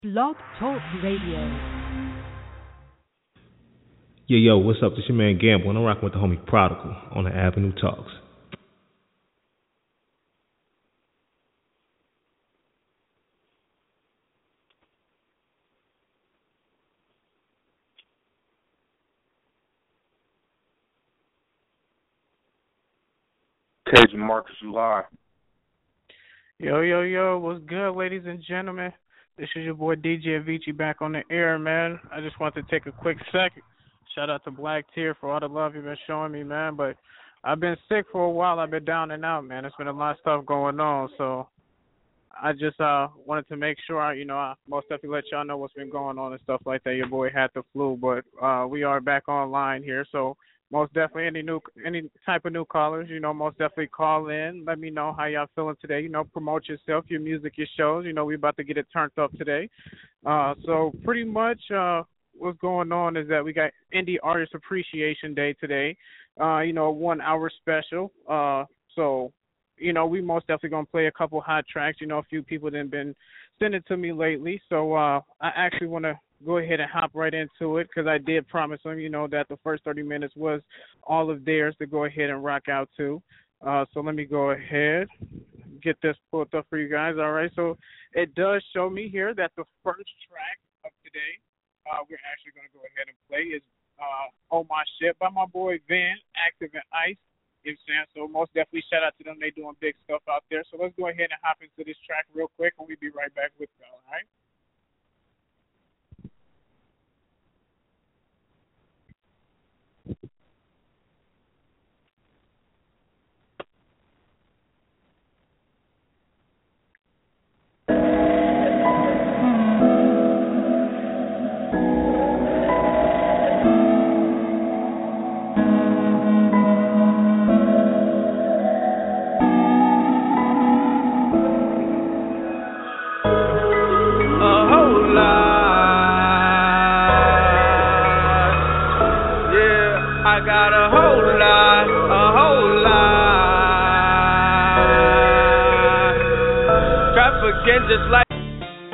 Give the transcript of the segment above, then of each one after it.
Blog Talk Radio. Yo, what's up? This your man Gamble, and I'm rocking with the homie Prodigal on the Avenue Talks. Cajun Marcus July. Yo, what's good, ladies and gentlemen? This is your boy DJ Avicii back on the air, man. I just want to take a quick second. Shout out to Black Tier for all the love you've been showing me, man. But I've been sick for a while. I've been down and out, man. There's been a lot of stuff going on. So I just wanted to make sure, I most definitely let y'all know what's been going on and stuff like that. Your boy had the flu, but we are back online here. So most definitely any type of new callers, most definitely call in. Let me know how y'all feeling today. Promote yourself, your music, your shows. We about to get it turned up today. So pretty much what's going on is that we got Indie Artist Appreciation Day today. A 1 hour special. So we most definitely going to play a couple hot tracks. A few people that have been sending to me lately. So I actually want to go ahead and hop right into it because I did promise them, that the first 30 minutes was all of theirs to go ahead and rock out to. So let me go ahead, get this pulled up for you guys. All right, so it does show me here that the first track of today we're actually going to go ahead and play is Oh My Shit by my boy Van, Active and Ice. You know what I'm saying? So most definitely shout out to them. They doing big stuff out there. So let's go ahead and hop into this track real quick and we'll be right back with y'all, all right? Just like they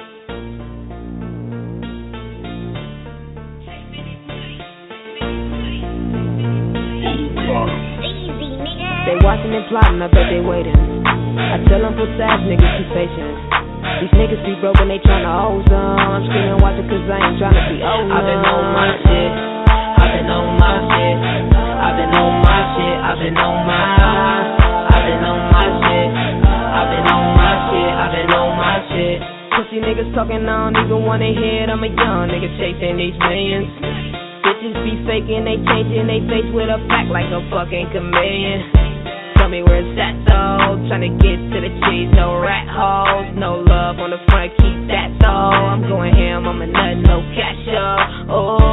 watching and plotting, I bet they waiting. I tell them for ass niggas be patient. These niggas be broke when they tryna hold some. I'm screaming watching cause I ain't tryna be old. I've been on my shit. I've been on my shit. I've been on my shit. I've been on my I've been on my shit. I've been on my shit. I've been on my shit. Pussy niggas talking, I don't even wanna hear it. I'm a young nigga chasing these millions. Bitches be faking, they changing they face with a pack like a fucking chameleon. Tell me where it's at though, tryna get to the cheese, no rat holes, no love on the front, keep that though. I'm going ham, I'm a nut, no cash up.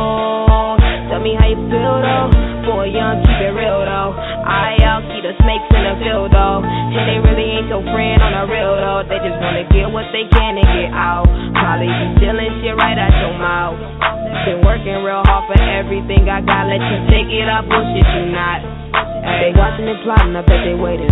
Oh, tell me how you feel though, boy young, keep it real though. I out, keep the snakes in the field though, and they really ain't your friend on the real though. They just wanna get what they can and get out, probably be stealing shit right out your mouth. Been working real hard for everything I got, let you take it up, bullshit you not. They watching and plotting, I bet they waiting.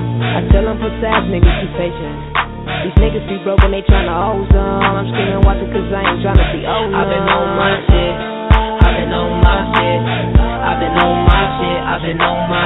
I tell them for ass niggas be patient. These niggas be broke when they tryna hold some. I'm screaming watching cause I ain't tryna be old. I've been on my shit. I've been on my shit. I've been on my shit. I've been on my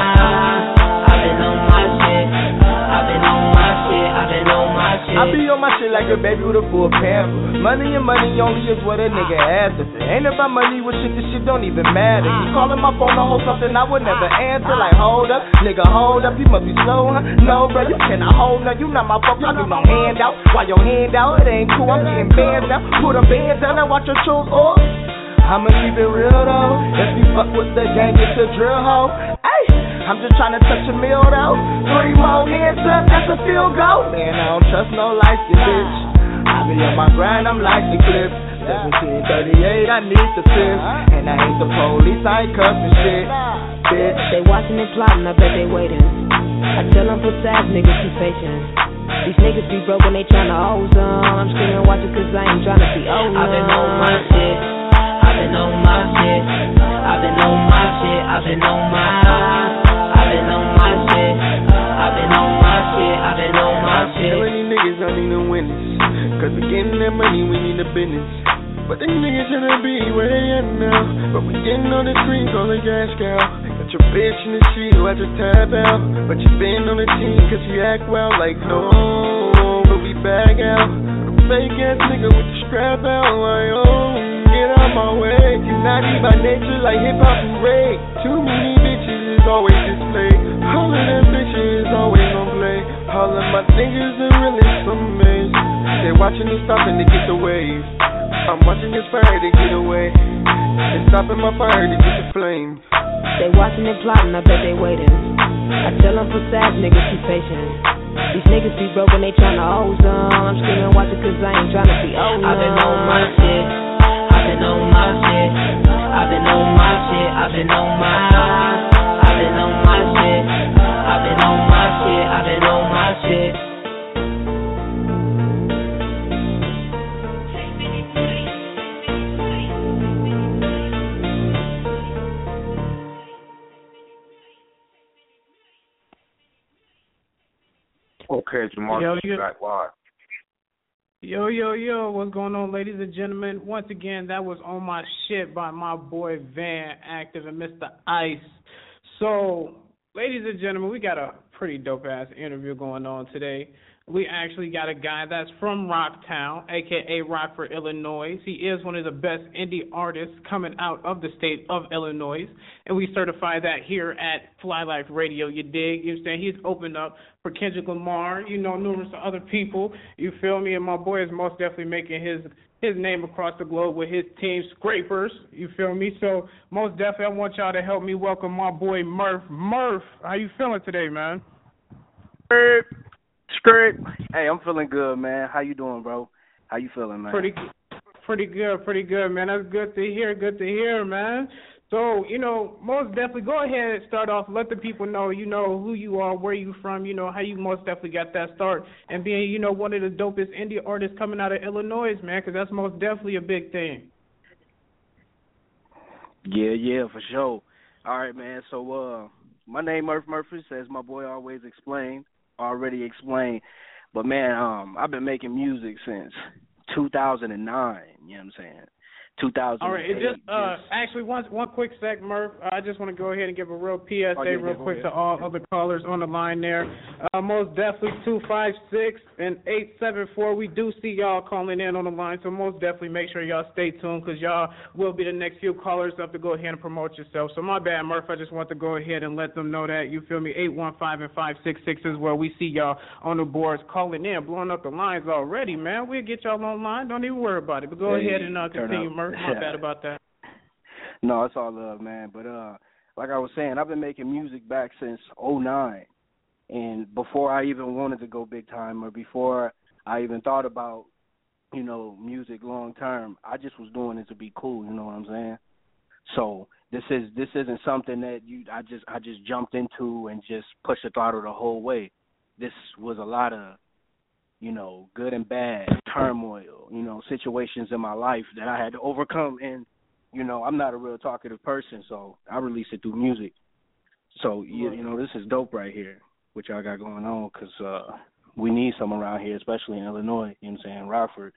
I've been on my shit. I've been on my shit. I've been on my shit. I be on my shit like a baby with a full pamper. Money and money only is what a nigga has. If it ain't about money with shit, this shit don't even matter. You calling my phone to hold something I would never answer. Like hold up, nigga hold up, you must be slow, huh? No bro, you cannot hold up, you not my fuck, I do no handout. Why your hand out? It ain't cool, I'm getting bands now. Put a band down and watch your choose off. I'ma keep it real though. If you fuck with the gang, it's a drill hoe. Ay, I'm just tryna touch a meal though. 3 more hands up, that's a field goal. Man, I don't trust no light skin bitch. I be on my grind, I'm like the clip. 1738, I need the fifth. And I ain't the police, I ain't cuffing shit. Bitch. They watching and plotting, I bet they waiting. I tell them for ass niggas be patient. These niggas be broke when they tryna hold some. I'm screaming watching cause I ain't tryna be old. I've been on my shit. I've been on my shit. I've been on my shit. I've been on my I've been on my shit. I've been on my shit. I've been on my shit. Killing these niggas don't even witness. Cause to getting that money, we need a business. But these niggas shouldn't be where they at now. But we getting on the street, call a gas cow. Got your bitch in the sheet, who I just tap out. But you been on the team, cause you act well, like no. But we back out. Fake ass nigga with the strap out, like get out my way. You naughty by nature, like hip hop and rape. Too many bitches is always displayed. All of them bitches is always on play. All of my niggas are really some maze. They watching me stopping to get the wave. I'm watching this fire to get away. They stopping my fire to get the flame. They watching and plotting, I bet they waiting. I tell them for sad niggas, be patient. These niggas be broken, they tryna hold on. I'm screaming, watch it, cause I ain't tryna be old. I've been on my shit. I've been on my shit. I've been on my shit. I've been on my. I've been on my shit. I've been on my shit. I've been on my shit. Okay, Jamarcus, back live. Yo, what's going on, ladies and gentlemen? Once again, that was On My Shit by my boy Van Active and Mr. Ice. So, ladies and gentlemen, we got a pretty dope-ass interview going on today. We actually got a guy that's from Rocktown, a.k.a. Rockford, Illinois. He is one of the best indie artists coming out of the state of Illinois, and we certify that here at Fly Life Radio, you dig? You know what I'm saying? He's opened up for Kendrick Lamar, numerous other people, you feel me? And my boy is most definitely making his name across the globe with his team, Scrapers, you feel me? So most definitely I want y'all to help me welcome my boy Murph. Murph, how you feeling today, man? Script. Hey, I'm feeling good, man. How you doing, bro? How you feeling, man? Pretty good, man. That's good to hear, man. So, most definitely go ahead and start off. Let the people know, who you are, where you from, how you most definitely got that start. And being, one of the dopest indie artists coming out of Illinois, man, because that's most definitely a big thing. Yeah, for sure. All right, man. So, my name Murph Murphy, as my boy already explained. But, man, I've been making music since 2009, you know what I'm saying? 2008. All right, it just actually one quick sec, Murph. I just want to go ahead and give a real PSA real quick to all other callers on the line there. Most definitely 256 and 874. We do see y'all calling in on the line, so most definitely make sure y'all stay tuned because y'all will be the next few callers up to go ahead and promote yourself. So my bad, Murph. I just want to go ahead and let them know that, you feel me, 815 and 566 is where we see y'all on the boards calling in, blowing up the lines already, man. We'll get y'all online. Don't even worry about it. But go ahead and continue, Murph. My bad about that. No, it's all love, man. But like I was saying, I've been making music back since 2009. And before I even wanted to go big time or before I even thought about, music long term, I just was doing it to be cool, you know what I'm saying? So this isn't something that I just jumped into and just pushed the throttle the whole way. This was a lot of good and bad turmoil, situations in my life that I had to overcome. And, I'm not a real talkative person, so I release it through music. So, this is dope right here, what y'all got going on, because we need some around here, especially in Illinois, you know what I'm saying, Rockford.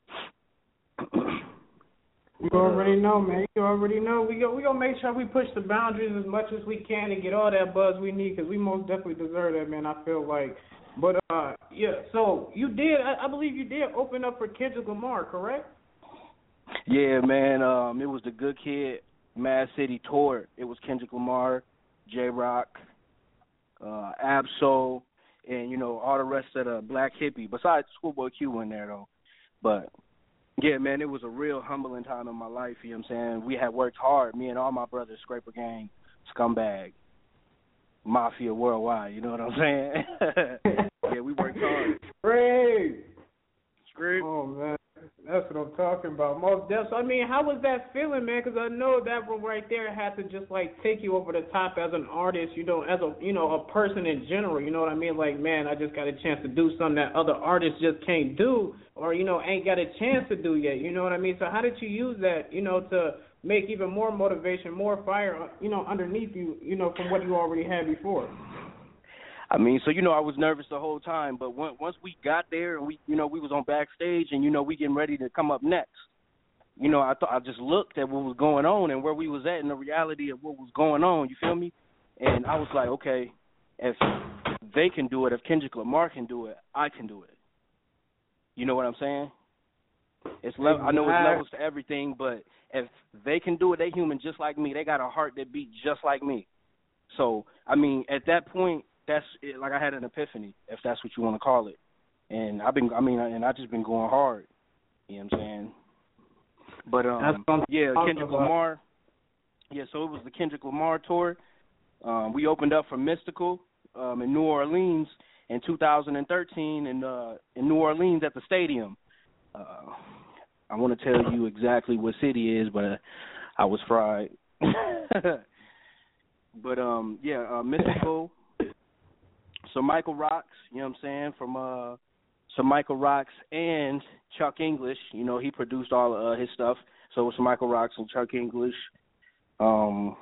You already know, man. You already know. We gonna make sure we push the boundaries as much as we can and get all that buzz we need, because we most definitely deserve that, man, I feel like. But, so you did, I believe you did open up for Kendrick Lamar, correct? Yeah, man, it was the Good Kid, Mad City tour. It was Kendrick Lamar, J-Rock, Ab-Soul, and, all the rest of the Black Hippie, besides Schoolboy Q in there, though. But, yeah, man, it was a real humbling time in my life, you know what I'm saying? We had worked hard, me and all my brothers, Scraper Gang, Scumbag, Mafia Worldwide, you know what I'm saying? Yeah, we worked hard. Great. Scrape. Oh, man. That's what I'm talking about. Most definitely. I mean, how was that feeling, man? Because I know that one right there had to just, take you over the top as an artist, as a person in general, you know what I mean? Like, man, I just got a chance to do something that other artists just can't do or, ain't got a chance to do yet, you know what I mean? So how did you use that, to make even more motivation, more fire, underneath you, from what you already had before? I mean, so, I was nervous the whole time, but once we got there and we was on backstage and, we getting ready to come up next, I just looked at what was going on and where we was at and the reality of what was going on, you feel me? And I was like, okay, if they can do it, if Kendrick Lamar can do it, I can do it. You know what I'm saying? I know it's levels to everything, but if they can do it, they human just like me. They got a heart that beats just like me. So, I mean, at that point, that's it, like I had an epiphany, if that's what you want to call it. And I just been going hard. You know what I'm saying? But Kendrick Lamar. Yeah, so it was the Kendrick Lamar tour. We opened up for Mystical in New Orleans in 2013 in New Orleans at the stadium. I want to tell you exactly what city it is, but I was fried. But Mystical. So Michael Rocks, you know what I'm saying, from Michael Rocks and Chuck English, he produced all of his stuff. So it was Michael Rocks and Chuck English. Who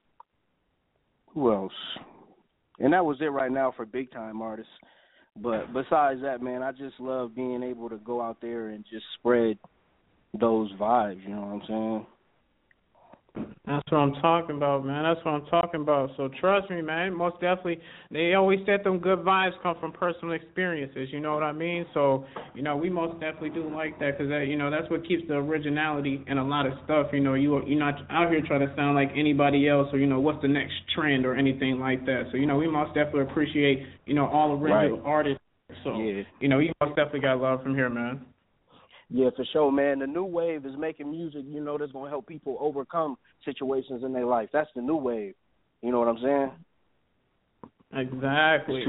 else? And that was it right now for big time artists. But besides that, man, I just love being able to go out there and just spread those vibes, you know what I'm saying? That's what I'm talking about, man. That's what I'm talking about. So trust me, man, most definitely, they always said them good vibes come from personal experiences, you know what I mean? So, we most definitely do like that because, that's what keeps the originality in a lot of stuff. You're not out here trying to sound like anybody else or, what's the next trend or anything like that. So, we most definitely appreciate, all original artists. So, you most definitely got love from here, man. Yeah, for sure, man. The new wave is making music, that's going to help people overcome situations in their life. That's the new wave. You know what I'm saying? Exactly.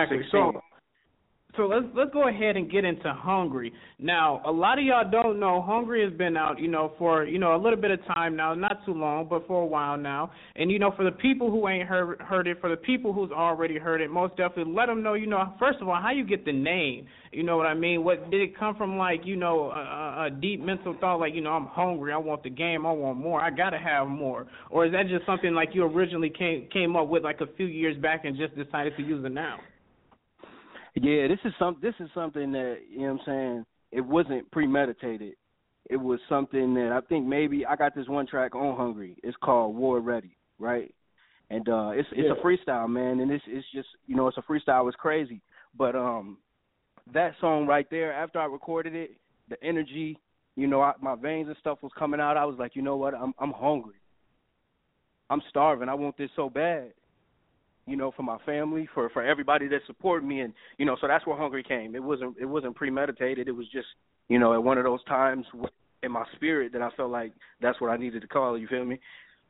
So let's go ahead and get into Hungry. Now, a lot of y'all don't know Hungry has been out, for, a little bit of time now, not too long, but for a while now. And, for the people who ain't heard it, for the people who's already heard it, most definitely let them know, first of all, how you get the name. You know what I mean? What did it come from, like, a deep mental thought, like, I'm hungry, I want the game, I want more, I got to have more? Or is that just something like you originally came up with like a few years back and just decided to use it now? Yeah, this is something that, you know what I'm saying, it wasn't premeditated. It was something that I think maybe I got this one track on Hungry. It's called War Ready, right? And it's a freestyle, man, and it's just, it's a freestyle. It's crazy. But that song right there, after I recorded it, the energy, my veins and stuff was coming out. I was like, you know what, I'm hungry. I'm starving. I want this so bad. For my family, for everybody that supported me, and so that's where Hungry came. It wasn't premeditated. It was just at one of those times in my spirit that I felt like that's what I needed to call it. You feel me?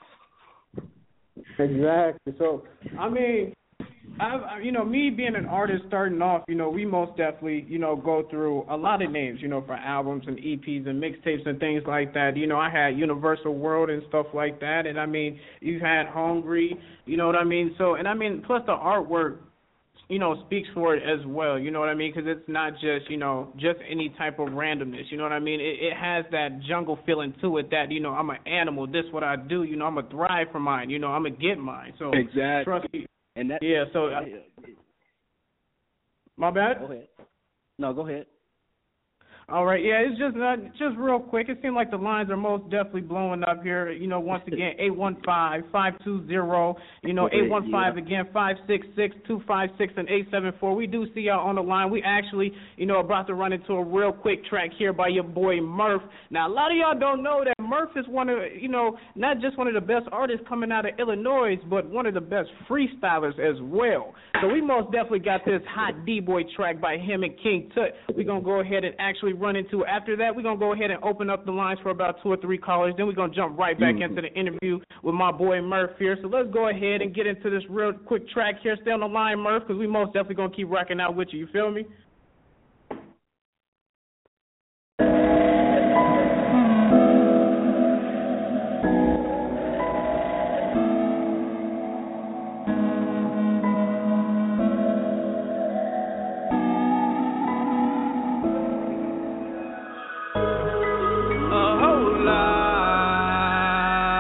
Exactly. So I mean, me being an artist starting off, we most definitely, go through a lot of names, for albums and EPs and mixtapes and things like that. I had Universal World and stuff like that. And, I mean, you had Hungry, you know what I mean? So, and, I mean, plus the artwork, speaks for it as well, you know what I mean? Because it's not just, just any type of randomness, you know what I mean? It has that jungle feeling to it that, I'm an animal, this what I do, I'm going to thrive for mine, I'm going to get mine. So, exactly. Trust me. And that, yeah, so my bad? Go ahead. No, go ahead. All right, yeah, it's just real quick. It seems like the lines are most definitely blowing up here. Once again, 815-520, 815 again, 566-256 and 874. We do see y'all on the line. We actually, about to run into a real quick track here by your boy Murph. Now, a lot of y'all don't know that Murph is one of, not just one of the best artists coming out of Illinois, but one of the best freestylers as well. So we most definitely got this hot D-Boy track by him and King Tut. We're going to go ahead and actually run into it. After that, we're going to go ahead and open up the lines for about 2 or 3 callers. Then we're going to jump right back into the interview with my boy Murph here. So let's go ahead and get into this real quick track here. Stay on the line, Murph, because we most definitely going to keep rocking out with you. You feel me?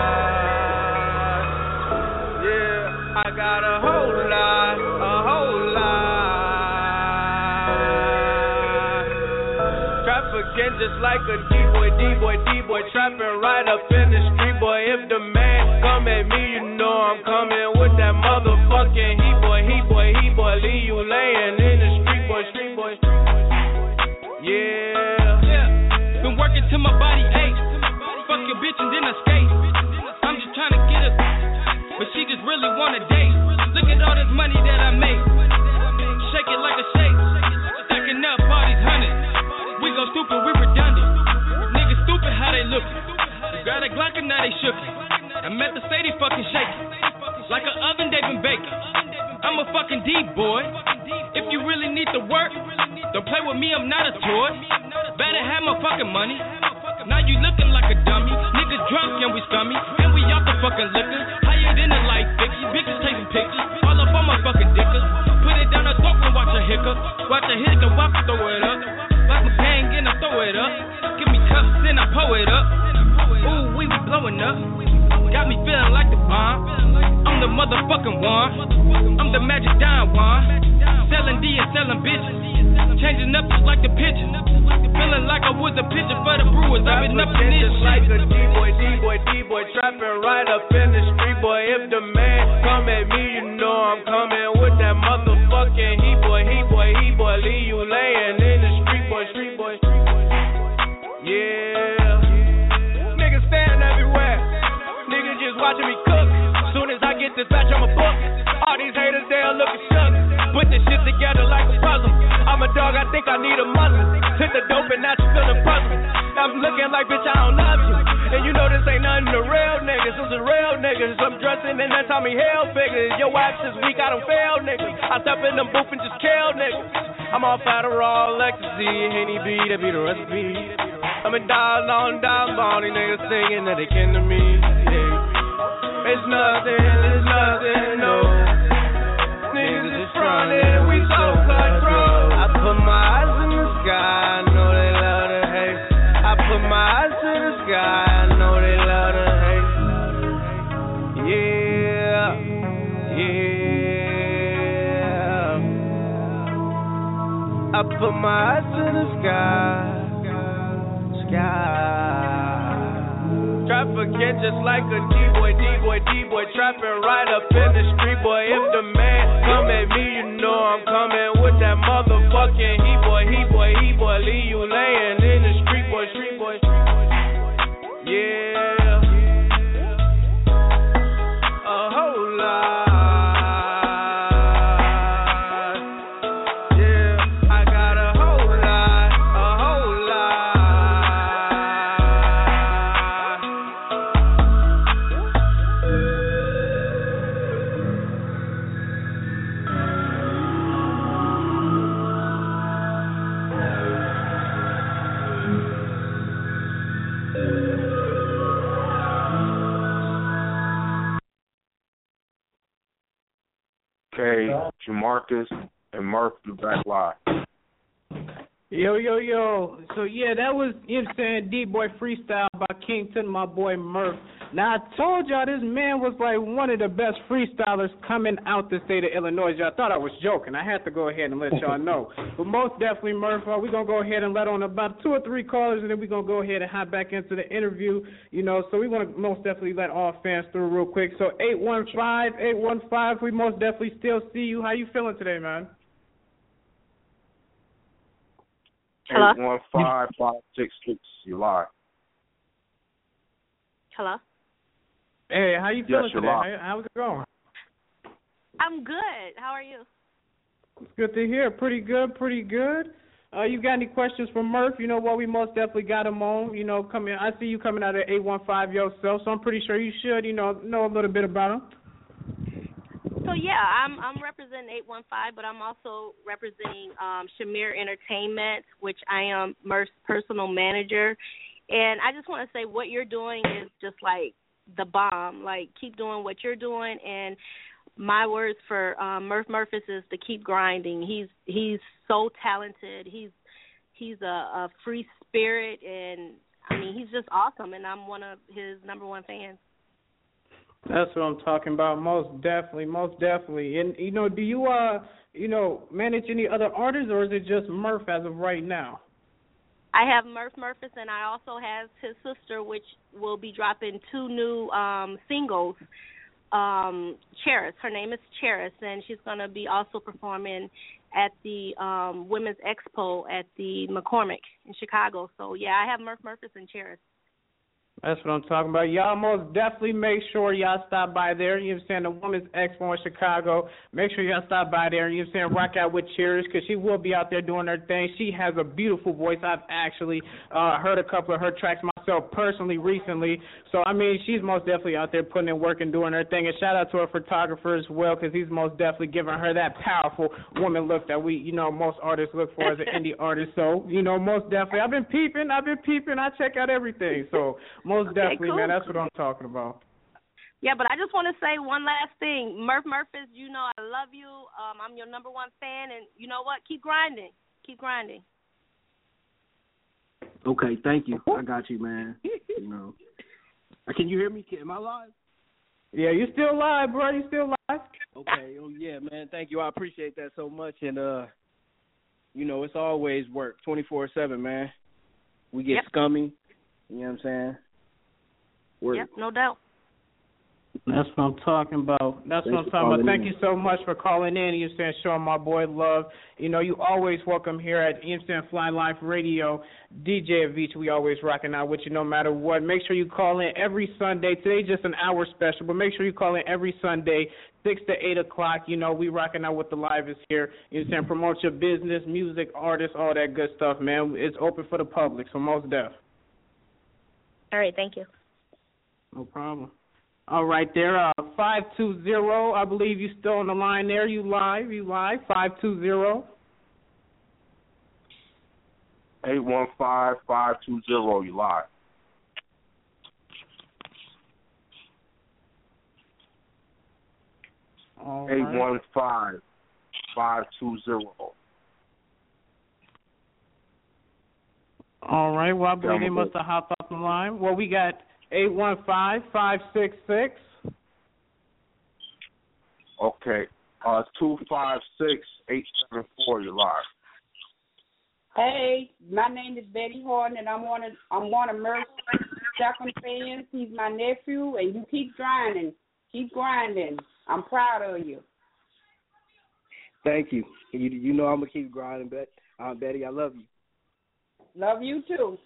A whole lot forget just like a D-boy, trapping right up in the street, boy. If the man come at me, you know I'm coming with that motherfucking he boy, leave you laying in the street, boy. Yeah. Been working till my body aches. Fuck your bitch and then I skate. I'm just trying to get her, but she just really wanna date. Look at all this money that I make. Shake it like a shake. Stacking up all these hundreds. We go stupid, we redundant. Niggas stupid how they look. You got a Glock and now they shook it. I'm at the Sadie fucking shaking. Like an oven they been baking. I'm a fucking D-boy. If you really need to work, don't play with me, I'm not a toy. Better have my fucking money. Now you looking like a dummy. Niggas drunk and we scummy. And we off the fucking liquor. Higher than a light bitches. Bitches taking pictures. All up on my fucking dickers. Put it down the throat and watch a hiccup. Watch a hiccup, I throw it up. Like a bang and I throw it up. Give me cups, then I pull it up. Ooh, we be blowing up. Got me feeling like the bomb. I'm the motherfucking one. I'm the magic Don Juan. Selling D and selling bitches. Changing up just like the pitcher. Feeling like I was a pitcher for the Brewers. I've been up in this shit. Like a D-boy, trapping right up in the street, boy. If the man come at me, you know I'm coming with that motherfucking he boy, leave you laying in the street, boy. Yeah. Niggas stand everywhere. Niggas just watching me cook. Soon as I get this batch, I'ma book. All these haters, they'll look at shook. Put this shit together like a puzzle. I'm a dog, I think I need a muzzle. Hit the dope and now you feeling puzzled. I'm looking like, bitch, I don't love you. And you know this ain't nothing to real niggas. This is real niggas. I'm dressing in that Tommy Hill figures. Your ass is weak, I don't fail niggas. I step in them booth and just kill niggas. I'm off Adderall, ecstasy, Henny B, that be the recipe. I'm a dial on, these niggas singing that they kin to me. Yeah. It's nothing, no. Niggas is frontin', we so cutthroat. I put my eyes in the sky, I know they love to hate. I put my eyes to the sky, I know they love to hate. Yeah. I put my eyes to the sky. Try forget just like a D-boy, trapping right up in the street, boy. If the man come at me, you know I'm coming with that motherfucking he boy, leave you laying in the street, boy. Yeah. A whole lot. Okay, Jamarcus and Murph, you back live. Yo. So, yeah, that was, you know what I'm saying, D-Boy Freestyle by Kington, my boy Murph. Now, I told y'all this man was like one of the best freestylers coming out the state of Illinois. Y'all thought I was joking. I had to go ahead and let y'all know. But most definitely, Murph, we're going to go ahead and let on about 2 or 3 callers, and then we're going to go ahead and hop back into the interview. You know, so we want to most definitely let all fans through real quick. So 815, we most definitely still see you. How you feeling today, man? Hello? 815-566, you live. Hello? Hey, how you feeling today? Live. How's it going? I'm good. How are you? It's good to hear. Pretty good. You got any questions for Murph? You know what? We most definitely got him on. You know, I see you coming out of 815 yourself, so I'm pretty sure you should, know a little bit about him. So, yeah, I'm representing 815, but I'm also representing Shamir Entertainment, which I am Murph's personal manager. And I just want to say what you're doing is just like the bomb. Like, keep doing what you're doing. And my words for Murph Murphis is to keep grinding. He's so talented. He's a free spirit, and I mean he's just awesome. And I'm one of his number one fans. That's what I'm talking about. Most definitely. And do you manage any other artists, or is it just Murph as of right now? I have Murph Murphys, and I also have his sister, which will be dropping 2 new singles. Cheris, her name is Cheris, and she's going to be also performing at the Women's Expo at the McCormick in Chicago. So, yeah, I have Murph Murphys and Cheris. That's what I'm talking about. Y'all most definitely make sure y'all stop by there. You know what I'm saying? The Women's Expo in Chicago. Make sure y'all stop by there. You know what I'm saying? Rock out with Cheers because she will be out there doing her thing. She has a beautiful voice. I've actually heard a couple of her tracks myself personally recently. So, I mean, she's most definitely out there putting in work and doing her thing. And shout out to her photographer as well because he's most definitely giving her that powerful woman look that we, you know, most artists look for as an indie artist. So, you know, most definitely. I've been peeping. I check out everything. So, most definitely, cool. Man, that's what I'm talking about. Yeah, but I just want to say one last thing. Murph Murphys, you know I love you. I'm your #1 fan, and you know what? Keep grinding. Keep grinding. Okay, thank you. I got you, man. You know, can you hear me? Am I live? Yeah, you still live, bro. You still live. Okay. Oh yeah, man. Thank you. I appreciate that so much, and you know, it's always work 24/7, man. We get scummy. You know what I'm saying? Yep, no doubt. That's what I'm talking about. Thank you so much for calling in. You saying showing my boy love. You know, you always welcome here at Fly Life Radio. DJ Avicii, we always rocking out with you no matter what. Make sure you call in every Sunday. Today just an hour special, but make sure you call in every Sunday, 6 to 8 o'clock. You know, we rocking out with the live is here. You saying promote your business, music, artists, all that good stuff, man. It's open for the public, so most def. All right, thank you. No problem. All right, there, 520, I believe you still on the line there. You live, 520. 815-520, you live. All right. 815-520. All right, well, I believe they must have hopped off the line. Well, we got 815-566. Okay. 256-874, you're live. Hey, my name is Betty Horton, and I'm one of Murph's second fans. He's my nephew, and you keep grinding. Keep grinding. I'm proud of you. Thank you. You know I'm going to keep grinding, Betty. I love you. Love you, too.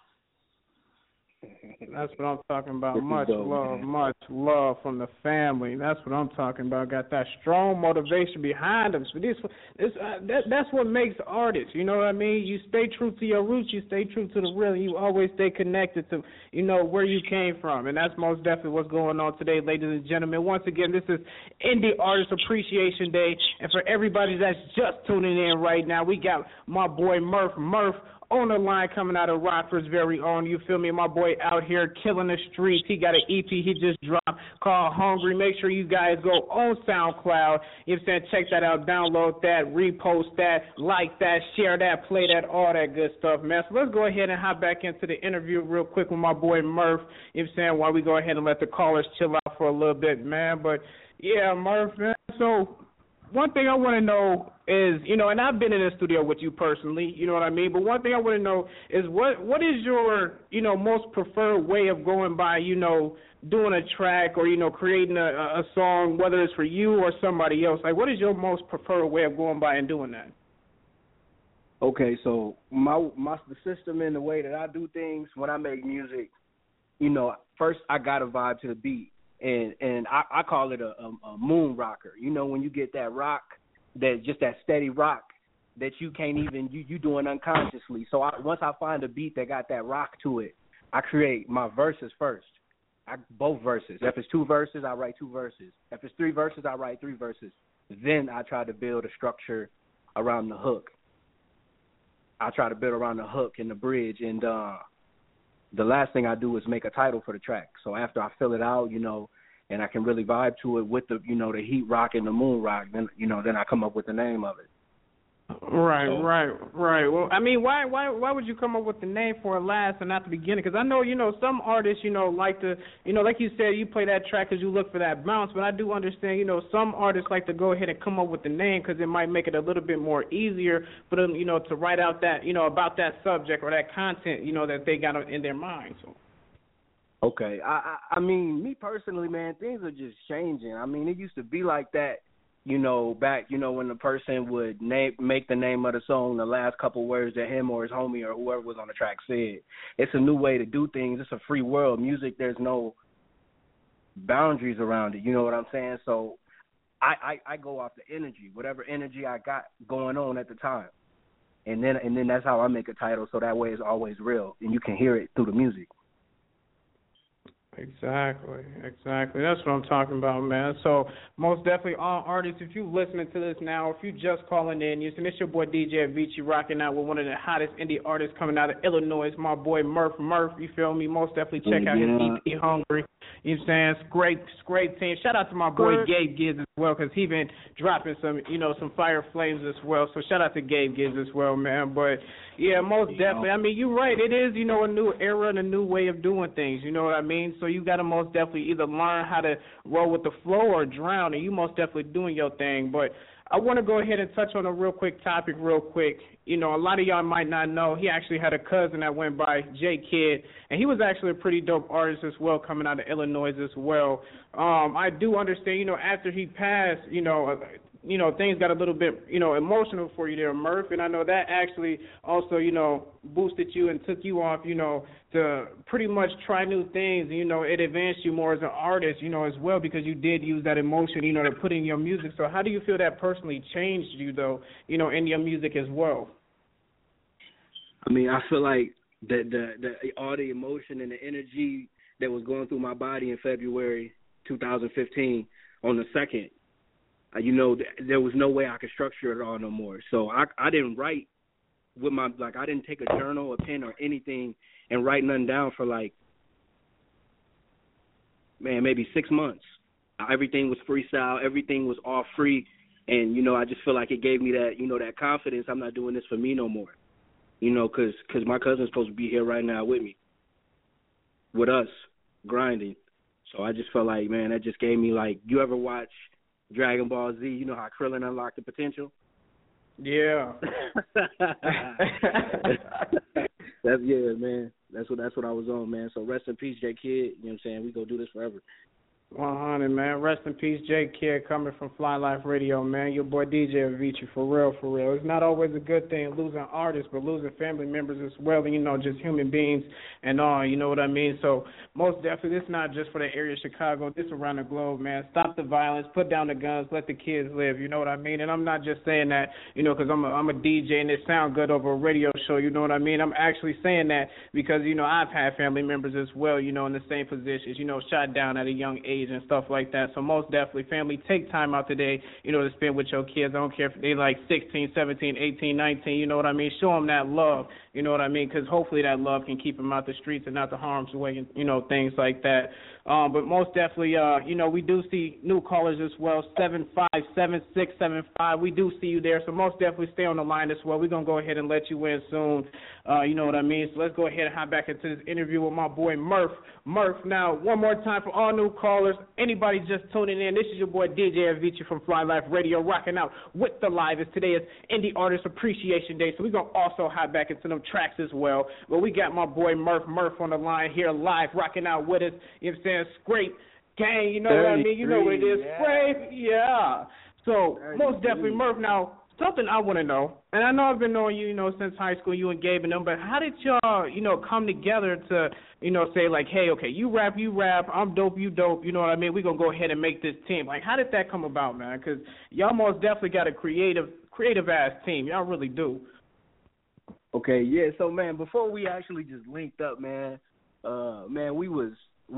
That's what I'm talking about. Much love from the family. That's what I'm talking about. Got that strong motivation behind them. So that's what makes artists. You know what I mean? You stay true to your roots. You stay true to the real. You always stay connected to, you know, where you came from. And that's most definitely what's going on today, ladies and gentlemen. Once again, this is Indie Artist Appreciation Day. And for everybody that's just tuning in right now, we got my boy Murph on the line coming out of Rockford's very own. You feel me? My boy out here killing the streets. He got an EP he just dropped called Hungry. Make sure you guys go on SoundCloud. You know what I'm saying? Check that out. Download that. Repost that. Like that. Share that. Play that. All that good stuff, man. So let's go ahead and hop back into the interview real quick with my boy Murph. You know what I'm saying? While we go ahead and let the callers chill out for a little bit, man. But, yeah, Murph, man. So one thing I want to know is, you know, and I've been in the studio with you personally, you know what I mean, but one thing I want to know is what is your, you know, most preferred way of going by, you know, doing a track or, you know, creating a song, whether it's for you or somebody else? Like, what is your most preferred way of going by and doing that? Okay, so the system and the way that I do things when I make music, you know, first I got to vibe to the beat. And I call it a moon rocker. You know, when you get that rock, that steady rock that you can't even, you doing unconsciously. So once I find a beat that got that rock to it, I create my verses first. Both verses. If it's 2 verses, I write 2 verses. If it's 3 verses, I write 3 verses. Then I try to build a structure around the hook. I try to build around the hook and the bridge, and the last thing I do is make a title for the track. So after I fill it out, you know, and I can really vibe to it with the, you know, the heat rock and the moon rock, then, you know, then I come up with the name of it. Right. Well, I mean, why would you come up with the name for it last and not the beginning? Because I know, some artists, like to, like you said, you play that track because you look for that bounce. But I do understand, some artists like to go ahead and come up with the name because it might make it a little bit more easier for them, to write out that, about that subject or that content, that they got in their mind. So. Okay. I mean, me personally, man, things are just changing. I mean, it used to be like that. Back, when the person would make the name of the song, the last couple words that him or his homie or whoever was on the track said. It's a new way to do things. It's a free world. Music, there's no boundaries around it. You know what I'm saying? So I go off the energy, whatever energy I got going on at the time. And then that's how I make a title, so that way it's always real, and you can hear it through the music. Exactly. That's what I'm talking about, man. So most definitely, all artists, if you're listening to this now, if you just calling in, it's your boy DJ Avicii rocking out with one of the hottest indie artists coming out of Illinois, my boy Murph. You feel me? Most definitely check out his EP, Hungry. You know what I'm saying? It's great team. Shout out to my boy Gabe Gibbs as well, because he been dropping some, some fire flames as well. So shout out to Gabe Gibbs as well, man. But yeah, most definitely. I mean, you're right. It is, a new era and a new way of doing things. You know what I mean? So you got to most definitely either learn how to roll with the flow or drown, and you most definitely doing your thing. But I want to go ahead and touch on a real quick topic real quick. A lot of y'all might not know, he actually had a cousin that went by J Kid, and he was actually a pretty dope artist as well, coming out of Illinois as well. I do understand, after he passed, things got a little bit, emotional for you there, Murph, and I know that actually also, boosted you and took you off, to pretty much try new things. It advanced you more as an artist, as well, because you did use that emotion, to put in your music. So how do you feel that personally changed you, though, in your music as well? I mean, I feel like the all the emotion and the energy that was going through my body in February 2015 on the 2nd, there was no way I could structure it all no more. So I didn't write with I didn't take a journal, a pen, or anything and write nothing down for maybe 6 months. Everything was freestyle. Everything was all free. And, I just feel like it gave me that, that confidence. I'm not doing this for me no more, because my cousin's supposed to be here right now with me, with us, grinding. So I just felt like, man, that just gave me, you ever watch Dragon Ball Z, you know how Krillin unlocked the potential? Yeah. Man. That's what I was on, man. So rest in peace, J Kid. You know what I'm saying? We gonna do this forever. 100, man. Rest in peace, J Kid, coming from Fly Life Radio, man. Your boy DJ Avicii, for real. It's not always a good thing losing artists, but losing family members as well, and, just human beings and all, you know what I mean? So most definitely, this is not just for the area of Chicago, this around the globe, man. Stop the violence, put down the guns, let the kids live, you know what I mean? And I'm not just saying that, because I'm a DJ and it sounds good over a radio show, you know what I mean? I'm actually saying that because, I've had family members as well, in the same positions, shot down at a young age and stuff like that. So most definitely, family, take time out today, to spend with your kids. I don't care if they're 16, 17, 18, 19, you know what I mean? Show them that love, you know what I mean? Because hopefully that love can keep them out the streets and out the harm's way and, things like that. But most definitely, we do see new callers as well, 757675. We do see you there. So most definitely stay on the line as well. We're going to go ahead and let you in soon. You know what I mean? So let's go ahead and hop back into this interview with my boy Murph. Now, one more time for all new callers, anybody just tuning in, this is your boy DJ Avicii from Fly Life Radio, rocking out with the live. Today is Indie Artist Appreciation Day, so we're going to also hop back into them tracks as well. But we got my boy Murph on the line here live, rocking out with us. You know what I'm saying? Scrape gang, you know what I mean? You know what it is. Yeah. Scrape, yeah. So, most definitely, Murph, now, something I want to know, and I know I've been knowing you, since high school, you and Gabe and them, but how did y'all, come together to, say hey, okay, you rap, I'm dope, you dope, you know what I mean? We're going to go ahead and make this team. How did that come about, man? Because y'all most definitely got a creative-ass team. Y'all really do. Okay, yeah, so, man, before we actually just linked up, man, we was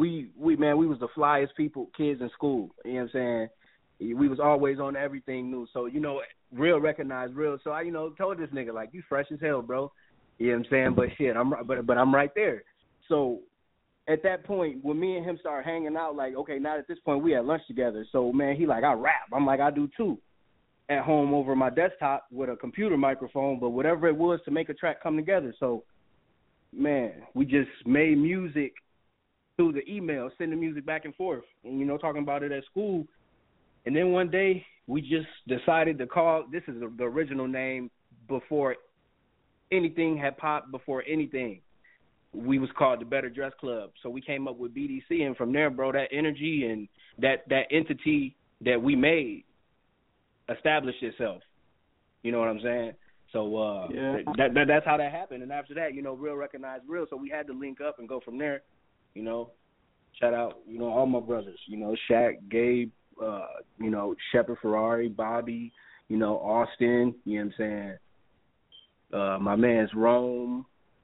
the flyest kids in school, you know what I'm saying? We was always on everything new. So, real recognize real. So I, told this nigga, you fresh as hell, bro. You know what I'm saying? But shit, I'm right there. So at that point, when me and him started hanging out, okay, now at this point we had lunch together. So man, he I rap. I'm I do too. at home over my desktop with a computer microphone, but whatever it was to make a track come together. So, man, we just made music through the email, sending music back and forth, and, you know, talking about it at school. And then one day we just decided to call, this is the original name before anything had popped, before anything. We was called the Better Dress Club. So we came up with BDC, and from there, bro, that energy and that entity that we made established itself. You know what I'm saying? So that's how that happened. And after that, you know, Real recognized Real, so we had to link up and go from there. You know, shout out, you know, all my brothers. You know, Shaq, Gabe, you know, Shepard Ferrari, Bobby, you know, Austin. You know what I'm saying? My man's Rome,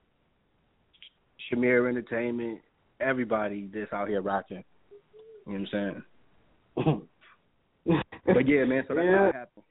Shamir Entertainment, everybody that's out here rocking. You know what I'm saying? But yeah, man, so that's how it happened.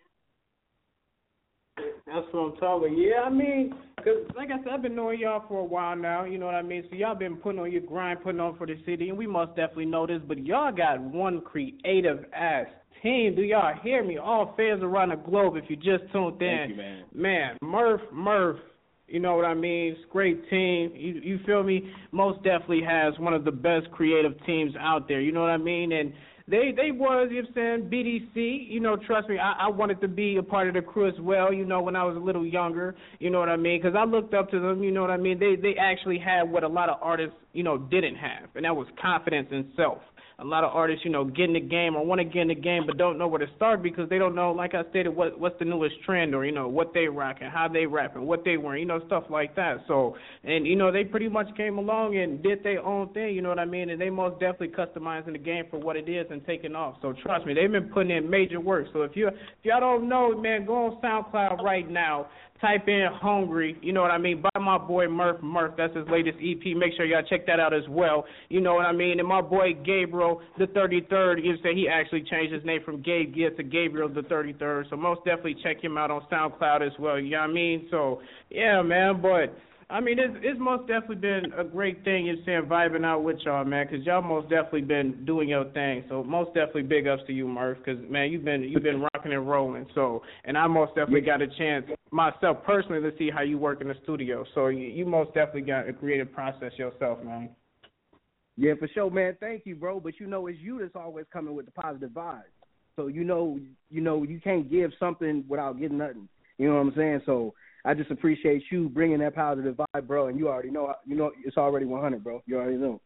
That's what I'm talking. Yeah, I mean, because like I said, I've been knowing y'all for a while now, you know what I mean? So y'all been putting on your grind, putting on for the city, and we most definitely know this, but y'all got one creative-ass team. Do y'all hear me? All fans around the globe, if you just tuned in. Thank you, man. Man, Murph, you know what I mean? It's a great team. You feel me? Most definitely has one of the best creative teams out there, you know what I mean? And They was, you know what I'm saying, BDC, you know, trust me, I wanted to be a part of the crew as well, you know, when I was a little younger, you know what I mean, because I looked up to them, you know what I mean, they actually had what a lot of artists, you know, didn't have, and that was confidence in self. A lot of artists, you know, get in the game or want to get in the game but don't know where to start because they don't know, like I stated, what's the newest trend or, you know, what they rocking, how they rapping, what they wearing, you know, stuff like that. So, and, you know, they pretty much came along and did their own thing, you know what I mean, and they most definitely customizing the game for what it is and taking off. So trust me, they've been putting in major work. So if y'all don't know, man, go on SoundCloud right now. Type in Hungry, you know what I mean, by my boy Murph, that's his latest EP. Make sure y'all check that out as well, you know what I mean. And my boy Gabriel the 33rd, you say he actually changed his name from Gabe Gibbs to Gabriel the 33rd, so most definitely check him out on SoundCloud as well, you know what I mean. So, yeah, man, but I mean, it's most definitely been a great thing, you know what I'm saying, vibing out with y'all, man, because y'all most definitely been doing your thing. So most definitely big ups to you, Murph, because, man, you've been rocking and rolling. So, and I most definitely got a chance myself personally to see how you work in the studio. So you most definitely got a creative process yourself, man. Yeah, for sure, man. Thank you, bro. But, you know, it's you that's always coming with the positive vibes. So, you know, you can't give something without getting nothing. You know what I'm saying? So I just appreciate you bringing that positive vibe, bro, and you already know, it's already 100, bro. You already know.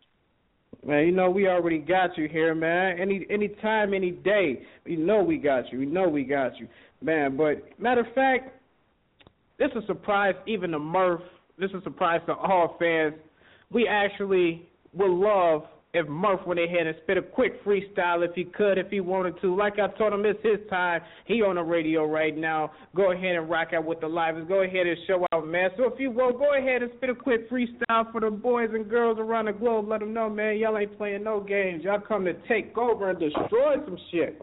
Man, you know, we already got you here, man. Any time, any day. We know we got you. Man, but matter of fact, this is a surprise even to Murph. This is a surprise to all fans. We actually would love if Murph went ahead and spit a quick freestyle if he could, if he wanted to. Like I told him, it's his time. He on the radio right now. Go ahead and rock out with the livers. Go ahead and show out, man. So if you will, go ahead and spit a quick freestyle for the boys and girls around the globe. Let them know, man, y'all ain't playing no games. Y'all come to take over and destroy some shit.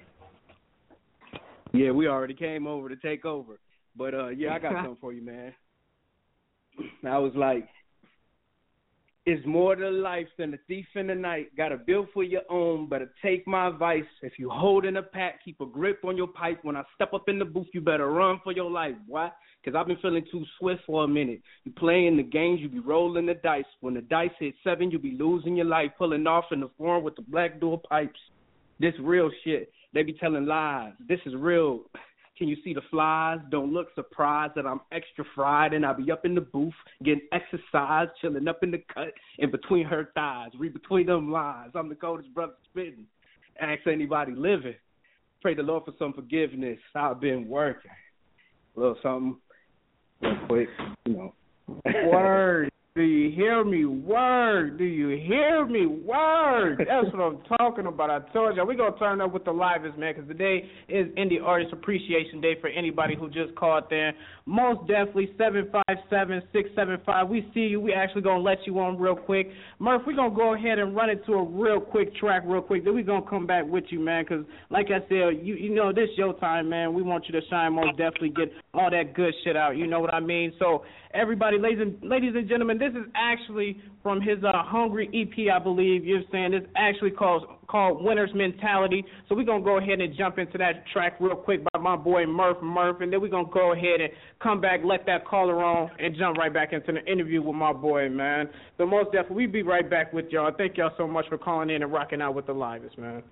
Yeah, we already came over to take over. But, yeah, I got something for you, man. I was like, it's more to life than a thief in the night. Got a bill for your own, better take my advice. If you holding a pack, keep a grip on your pipe. When I step up in the booth, you better run for your life. Why? Because I've been feeling too swift for a minute. You playing the games, you be rolling the dice. When the dice hit 7, you be losing your life. Pulling off in the form with the black door pipes. This real shit. They be telling lies. This is real. Can you see the flies? Don't look surprised that I'm extra fried and I be up in the booth getting exercise, chilling up in the cut in between her thighs, read between them lines. I'm the coldest brother spitting. Ask anybody living. Pray the Lord for some forgiveness. I've been working. A little something real quick, you know. Word. Do you hear me? Word. Do you hear me? Word. That's what I'm talking about. I told you. We're going to turn up with the livest, man, because today is Indie Artist Appreciation Day for anybody who just called there. Most definitely, 757-675. We see you. We actually going to let you on real quick. Murph, we're going to go ahead and run into a real quick track real quick. Then we're going to come back with you, man, because like I said, you know, this your time, man. We want you to shine, most definitely get all that good shit out. You know what I mean? So, everybody, ladies and gentlemen, this is actually from his Hungry EP, I believe. You know what I'm saying? It's actually called Winner's Mentality. So we're going to go ahead and jump into that track real quick by my boy Murph, and then we're going to go ahead and come back, let that caller on, and jump right back into the interview with my boy, man. So most definitely, we'll be right back with y'all. Thank y'all so much for calling in and rocking out with the livest, man.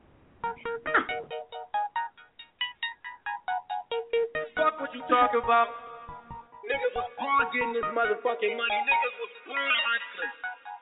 Fuck what you talk about. Niggas was born getting this motherfucking money. Niggas was born hustling.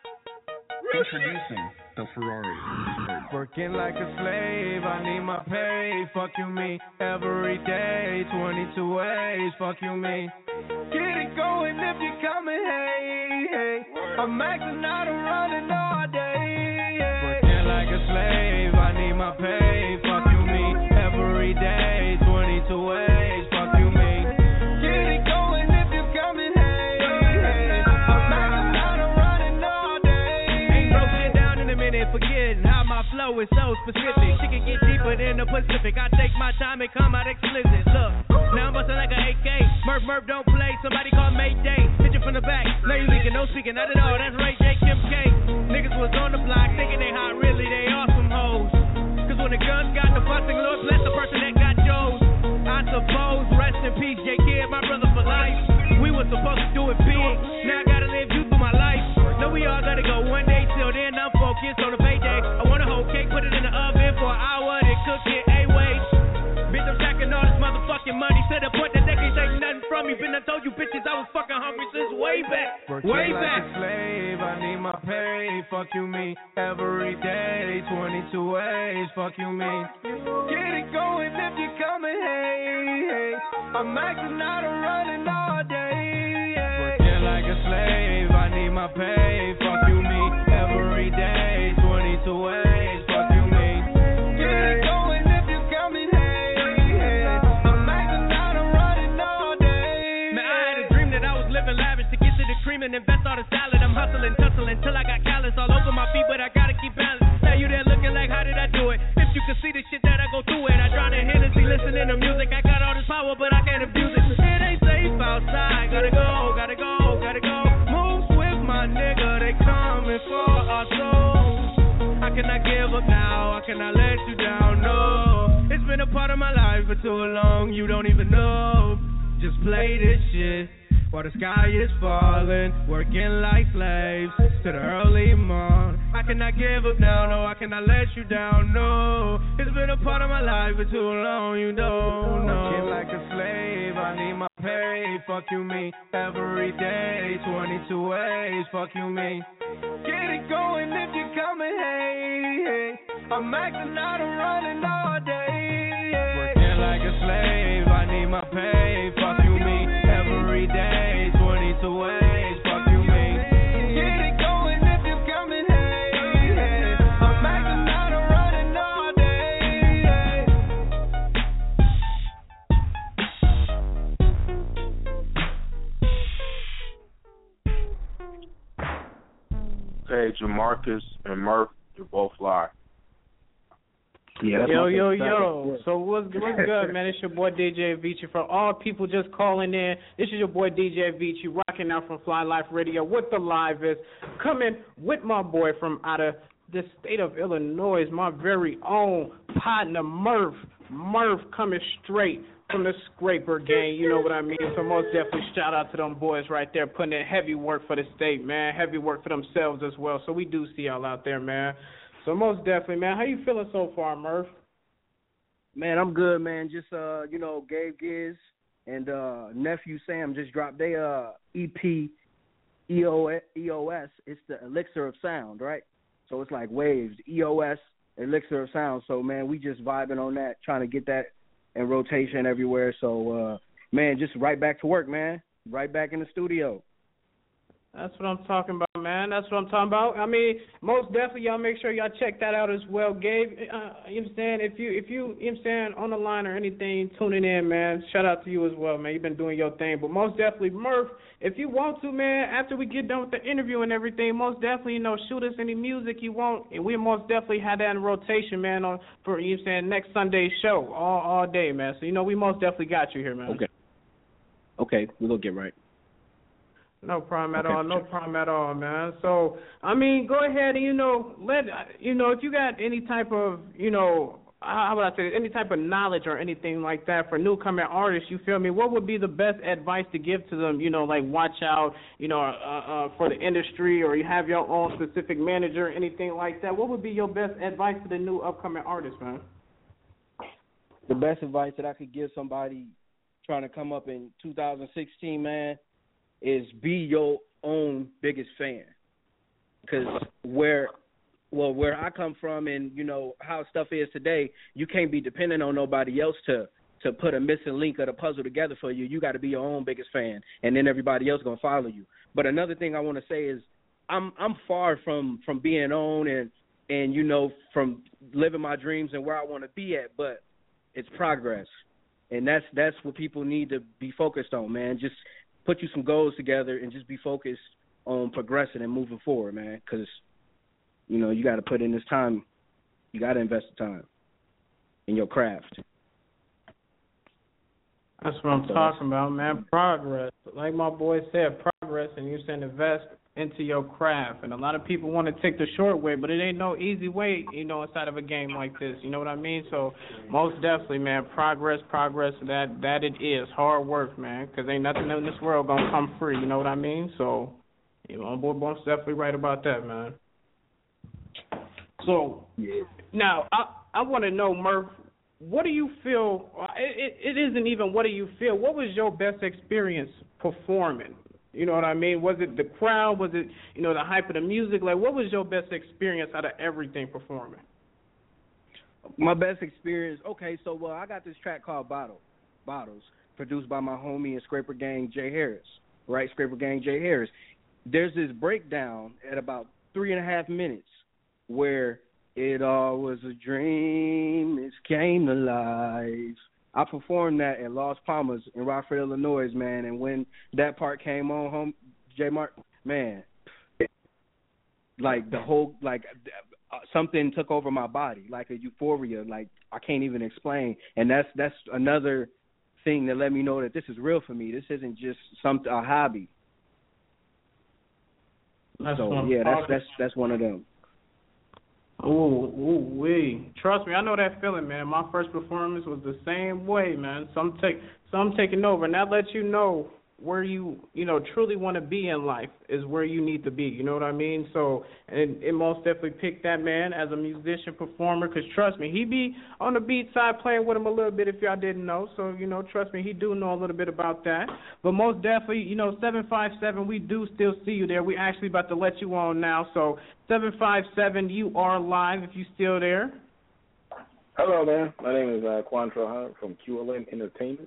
Introducing the Ferrari. Working like a slave, I need my pay. Fuck you, me. Every day, 22 ways. Fuck you, me. Get it going if you coming, hey, hey. I'm maxing out and running all day. Yeah. Working like a slave, I need my pay. Fuck you, me. Every day, 22 ways. Fuck you, me. Get it going if you coming, hey, hey. I'm maxing out and running all day. Ain't broke shit down in a minute, forgetting how my flow is so specific. She can get deeper than the Pacific. I take my time and come out explicit. Look, now I'm busting like an AK. Murph, don't play. Somebody call Mayday. Hit you from the back. Now you leaking, no speaking, not at all. That's Ray J, Kim K. Niggas was on the block thinking they hot, really they awesome hoes. Cause when the guns got the busting, Lord bless the person that got yours. I suppose, rest in peace, J Kid, my brother for life. We were supposed to do it big. Now I gotta live you through my life. Know we all gotta go one day, till then I'm focused on the payday. I want a whole cake, put it in the oven for an hour, then cook it A-way. Bitch, I'm stacking all this motherfucking money to the point that they can't take nothing from me. Been I told you bitches I was fucking hungry since way back. Way like back. A slave, I need my pay. Fuck you, me. Every day, 22 ways. Fuck you, me. Get it going if you coming, hey, hey. I'm maxing out and running all day. Yeah. Working like a slave, I need my pay. Fuck you, me. Every day, 22 ways. Fuck you, me. Get it going if you coming, hey, hey. I'm maxing out and running all day. Man, I had a dream that I was living lavish to get to the cream and invest all the salad. I'm hustling, tussling till I got callous all over my feet, but I gotta keep balance. Now you there looking like, how did I do it? If you could see the shit that I go through it, I drown in Hennessy, listening to music. I got all this power, but I can't abuse it. It ain't safe outside. Gotta go, gotta go, gotta go. Move with my nigga, they coming for our souls. How can I give up now? How can I let you down? No, it's been a part of my life for too long. You don't even know. Just play this shit while the sky is falling, working like slaves to the early morn. I cannot give up now, no, I cannot let you down, no. It's been a part of my life for too long, you don't know. Working like a slave, I need my pay. Fuck you, me. Every day, 22 ways. Fuck you, me. Get it going if you coming, hey, hey. I'm maxing out and running all day. Yeah. Working like a slave, I need my pay. Fuck you, me. Every day, 22 ways. Fuck you, me. Get it going if you coming, hey, hey. I'm maxing out and running all day. Hey, Jamarcus and Murph, you're both live. Yeah, yo. So what's good, man? It's your boy DJ Avicii. For all people just calling in, this is your boy DJ Avicii, rocking out from Fly Life Radio with the livest, coming with my boy from out of the state of Illinois, my very own partner Murph. Murph coming straight from the Scraper gang, you know what I mean? So most definitely shout out to them boys right there, putting in heavy work for the state, man. Heavy work for themselves as well. So we do see y'all out there, man. So most definitely, man. How you feeling so far, Murph? Man, I'm good, man. Just Gabe Giz and nephew Sam just dropped their EP EOS. It's the Elixir of Sound, right? So it's like waves, EOS, Elixir of Sound. So man, we just vibing on that, trying to get that in rotation everywhere. So man, just right back to work, man. Right back in the studio. That's what I'm talking about, man. That's what I'm talking about. I mean, most definitely, y'all make sure y'all check that out as well, Gabe. You know what I'm saying? If you know what I'm saying, on the line or anything, tuning in, man, shout out to you as well, man. You've been doing your thing. But most definitely, Murph, if you want to, man, after we get done with the interview and everything, most definitely, shoot us any music you want, and we most definitely have that in rotation, man, for, you know what I'm saying, next Sunday's show, all day, man. So, we most definitely got you here, man. Okay, we're going to get right. No problem at all. No problem at all, man. So, I mean, go ahead and, if you got any type of, how would I say, any type of knowledge or anything like that for newcomer artists, you feel me? What would be the best advice to give to them, like watch out, for the industry, or you have your own specific manager, anything like that? What would be your best advice to the new upcoming artists, man? The best advice that I could give somebody trying to come up in 2016, man, is be your own biggest fan. Because where I come from and, how stuff is today, you can't be dependent on nobody else to put a missing link of the puzzle together for you. You got to be your own biggest fan, and then everybody else going to follow you. But another thing I want to say is I'm far from being on and from living my dreams and where I want to be at, but it's progress. And that's what people need to be focused on, man. Just put you some goals together and just be focused on progressing and moving forward, man, because, you got to put in this time. You got to invest the time in your craft. That's what I'm talking about, man. Progress. Like my boy said, progress, and you said invest into your craft. And a lot of people want to take the short way, but it ain't no easy way, inside of a game like this. You know what I mean? So most definitely, man, progress, that it is. Hard work, man, because ain't nothing in this world going to come free. You know what I mean? So, boy, most definitely right about that, man. So, now, I want to know, Murph, what do you feel, it isn't even what do you feel, what was your best experience performing? You know what I mean? Was it the crowd? Was it, the hype of the music? Like, what was your best experience out of everything performing? My best experience, I got this track called Bottles, produced by my homie and Scraper Gang Jay Harris, right? Scraper Gang Jay Harris. There's this breakdown at about 3.5 minutes where it all was a dream, it came to life. I performed that at Las Palmas in Rockford, Illinois, man, and when that part came on, J-Mark, man, like the whole, something took over my body, like a euphoria, like I can't even explain, and that's another thing that let me know that this is real for me. This isn't just a hobby. That's one of them. Ooh, trust me, I know that feeling, man. My first performance was the same way, man. Some taking over, and that lets you know where you truly want to be in life is where you need to be. You know what I mean? So, and it most definitely picked that man as a musician, performer, because trust me, he be on the beat side playing with him a little bit if y'all didn't know. So, trust me, he do know a little bit about that. But most definitely, 757, we do still see you there. We actually about to let you on now. So, 757, you are live if you still there. Hello, man. My name is Quantra Hunt from QLN Entertainment.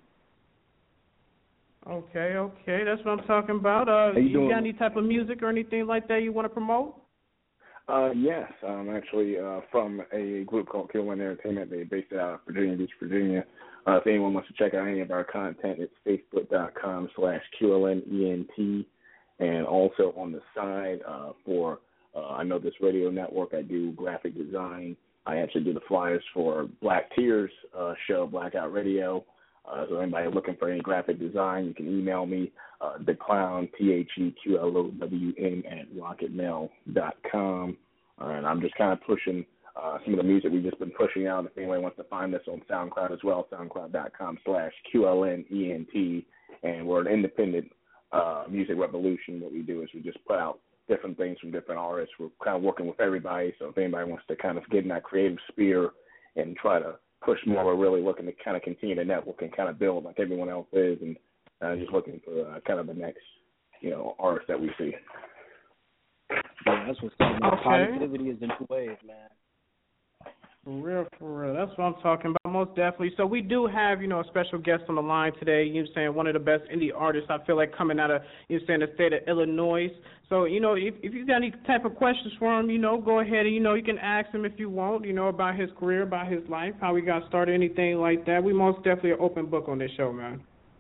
Okay, that's what I'm talking about. You got any type of music or anything like that you want to promote? Yes, I'm actually from a group called QLN Entertainment. They're based out of Virginia Beach, Virginia. If anyone wants to check out any of our content, it's facebook.com/QLNENT. And also on the side for I Know This Radio Network, I do graphic design. I actually do the flyers for Black Tears show, Blackout Radio. So anybody looking for any graphic design, you can email me, theclown, THEQLOWN @rocketmail.com. And I'm just kind of pushing some of the music we've just been pushing out. If anyone wants to find us on SoundCloud as well, soundcloud.com/QLNENT. And we're an independent music revolution. What we do is we just put out different things from different artists. We're kind of working with everybody. So if anybody wants to kind of get in that creative sphere and try to push more, we're really looking to kind of continue to network and kind of build like everyone else is, and just looking for kind of the next, artist that we see. Yeah, that's what's going on. Positivity is in two ways, man. For real. That's what I'm talking about, most definitely. So we do have, a special guest on the line today, one of the best indie artists, I feel like, coming out of, the state of Illinois. So, if you got any type of questions for him, go ahead and, you can ask him if you want, about his career, about his life, how he got started, anything like that. We most definitely an open book on this show, man.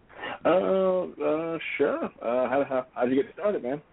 Sure. How'd you get started, man?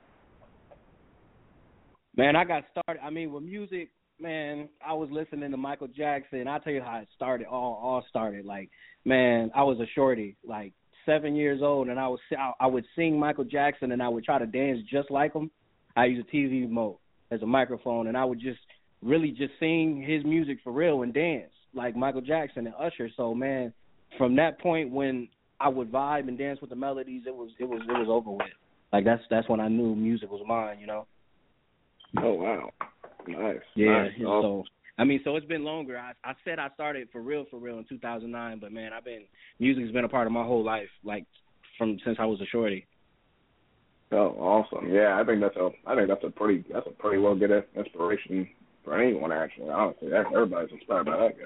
Man, I got started, with music. Man, I was listening to Michael Jackson. I'll tell you how it started, all started. Like, man, I was a shorty, like 7 years old, and I would sing Michael Jackson, and I would try to dance just like him. I use a TV remote as a microphone, and I would just really just sing his music for real and dance like Michael Jackson and Usher. So, man, from that point when I would vibe and dance with the melodies, it was over with. Like that's when I knew music was mine, you know. Oh wow, nice. Yeah. Nice. So so it's been longer. I said I started for real in 2009, but man, music's been a part of my whole life, like since I was a shorty. Oh, awesome! Yeah, I think that's a pretty well good inspiration for anyone. Actually, honestly, everybody's inspired by that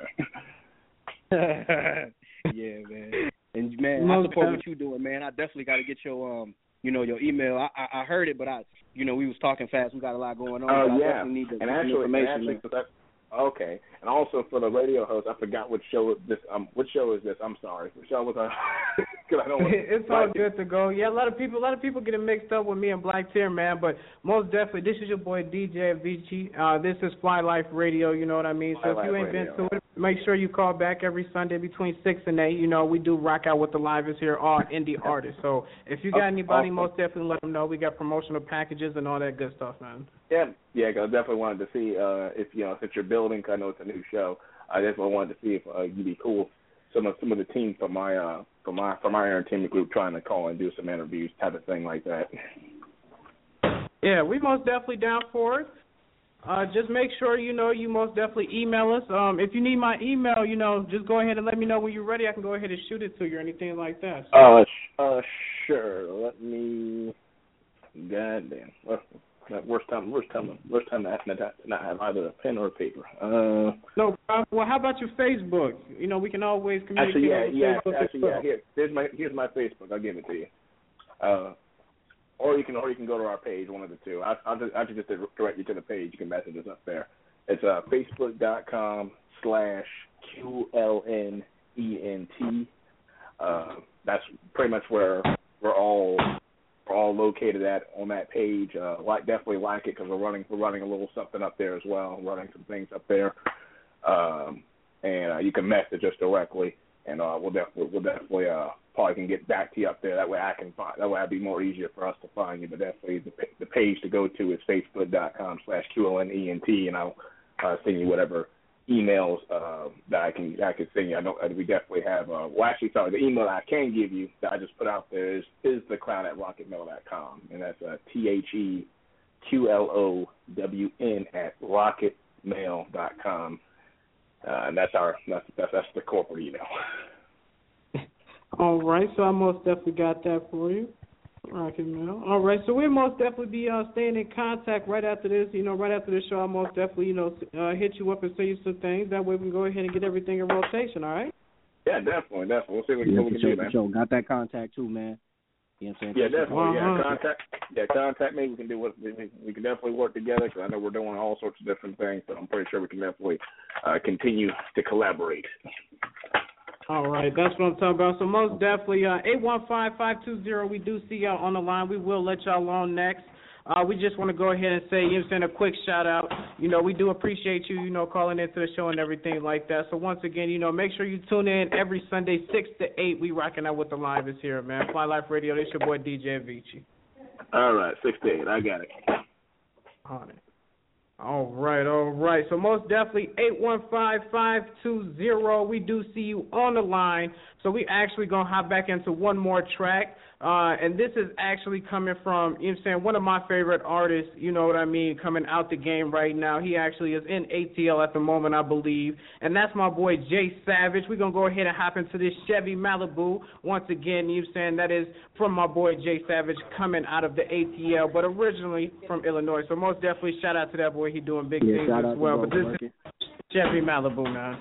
guy. Yeah, man. And man, I support what you're doing, man. I definitely got to get your your email. I heard it, but we was talking fast. We got a lot going on. Oh yeah, I definitely need and actually, okay. And also for the radio host, I forgot which show this. Which show is this? I'm sorry. Which show was I? I don't it's all good to go. Yeah, a lot of people get it mixed up with me and Black Tear, man. But most definitely, this is your boy DJ Avicii. This is Fly Life Radio. You know what I mean? So if you ain't been to it, make sure you call back every Sunday between 6 and 8. You know, we do rock out with the livest here, all indie artists. So if you got anybody, most definitely let them know. We got promotional packages and all that good stuff, man. Yeah, I definitely wanted to see if since you're building, 'cause I know it's a new show. I definitely wanted to see if you'd be cool. Some of the team from my entertainment group trying to call and do some interviews, type of thing like that. Yeah, we most definitely down for it. Just make sure you most definitely email us. If you need my email, just go ahead and let me know when you're ready. I can go ahead and shoot it to you or anything like that. So. Sure. Let me. Goddamn. Worst time to not have either a pen or a paper. No problem. Well, how about your Facebook? We can always communicate. Here's my Facebook. I'll give it to you. Or you can go to our page, one of the two. I'll just direct you to the page. You can message us up there. It's facebook.com/QLNENT. That's pretty much where we're all located at on that page. Definitely like it because we're running a little something up there as well. Running some things up there, and you can message us directly, and we'll definitely probably can get back to you up there. That way it'd be more easier for us to find you. But definitely the page to go to is facebook.com/QLNENT, and I'll send you whatever emails that I can send you. I know we definitely have. The email I can give you that I just put out there is theclown@rocketmail.com, and that's TheQLOWN@rocketmail.com, and that's the corporate email. All right, so I most definitely got that for you. Rocket Mail. All right, so we'll most definitely be staying in contact right after this. Right after this show, I'll most definitely, hit you up and say you some things. That way we can go ahead and get everything in rotation, all right? Yeah, definitely. We'll see what we can do, man. Sure. Got that contact, too, man. You know what I'm saying? Yeah, definitely. Contact me. We can do what we can definitely work together because I know we're doing all sorts of different things, so I'm pretty sure we can definitely continue to collaborate. All right, that's what I'm talking about. So most definitely, 815-520, we do see y'all on the line. We will let y'all on next. We just want to go ahead and say, a quick shout out. We do appreciate you, calling into the show and everything like that. So once again, make sure you tune in every Sunday, 6 to 8. We rocking out with the live is here, man. Fly Life Radio, this your boy DJ Avicii. All right, 6 to 8, I got it. On it. All right. So most definitely 815-520. We do see you on the line. So we actually gonna hop back into one more track. And this is actually coming from, one of my favorite artists, coming out the game right now. He actually is in ATL at the moment, I believe. And that's my boy Jay Savage. We're gonna go ahead and hop into this Chevy Malibu. Once again, that is from my boy Jay Savage coming out of the ATL, but originally from Illinois. So most definitely shout out to that boy. He doing big things as well. But this is Chevy Malibu, man.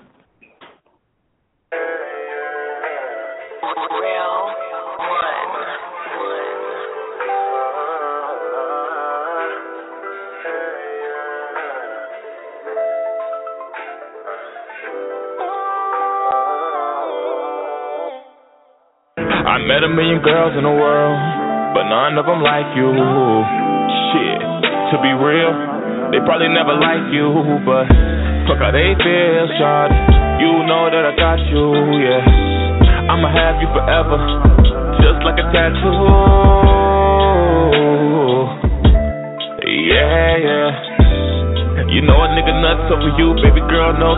I met a million girls in the world, but none of them like you. Shit, to be real, they probably never like you, but fuck how they feel, shawty. You know that I got you, yeah. I'ma have you forever. like a tattoo. Yeah, yeah. You know a nigga nuts over you, baby girl, no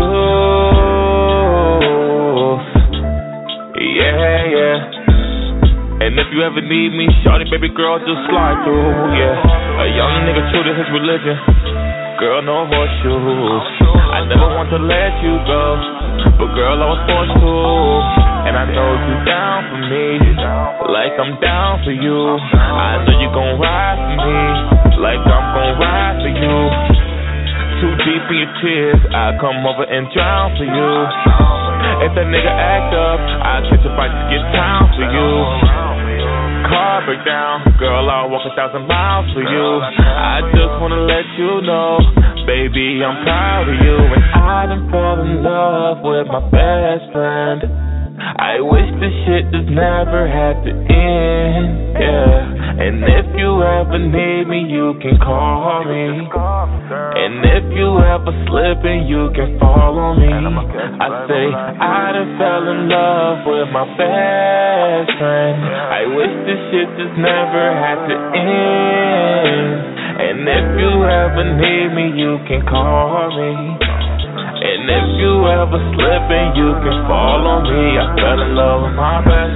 cashews. Yeah, yeah. And if you ever need me, shorty, baby girl, just slide through, yeah. A young nigga true to his religion, girl, no horseshoes. I never want to let you go, but girl, I was forced to. And I know you down for me, like I'm down for you. I know you gon' ride for me, like I'm gon' ride for you. Too deep in your tears, I come over and drown for you. If that nigga act up, I'll catch a fight to get down for you. Car break down, girl, I'll walk 1,000 miles for you. I just wanna let you know, baby, I'm proud of you. And I done fell in love with my best friend. I wish this shit just never had to end, yeah. And if you ever need me, you can call me. And if you ever slippin', you can follow me. I say I done fell in love with my best friend. I wish this shit just never had to end. And if you ever need me, you can call me. And if you ever slippin', you can follow me. I fell in love with my best.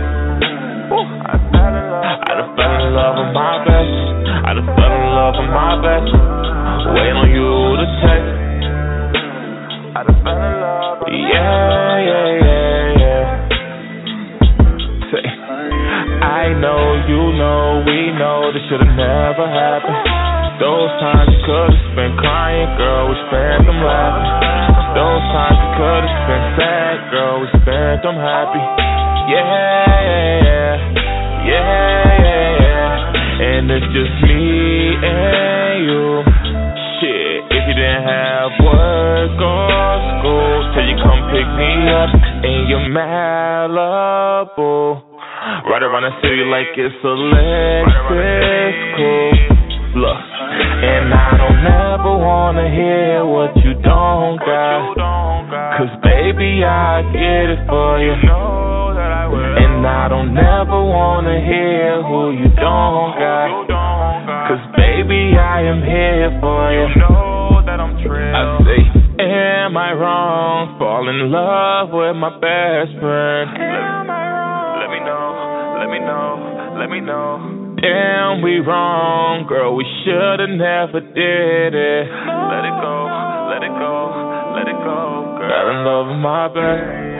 I done fell in love with my best. I done fell in love with my best. Waiting on you to text. I done fell in love with yeah, yeah, yeah, yeah. Say, I know, you know, we know this should've never happened. Those times you could've spent crying, girl, we spent them laughing. Those times you could've spent sad, girl, we spent them happy. Yeah, yeah, yeah, yeah, yeah. And it's just me and you. Shit, if you didn't have work or school, till you come pick me up in your Malibu. Right around the city like it's Alexis cool. Look, and I don't ever wanna hear what you don't got, 'cause baby I get it for you. And I don't ever wanna hear who you don't got, 'cause baby I am here for you. I say, am I wrong? Fall in love with my best friend. Am I wrong? Let me know, let me know, let me know. Damn, we wrong, girl, we should've never did it. Let it go, let it go, let it go, girl. Fell in love with my best.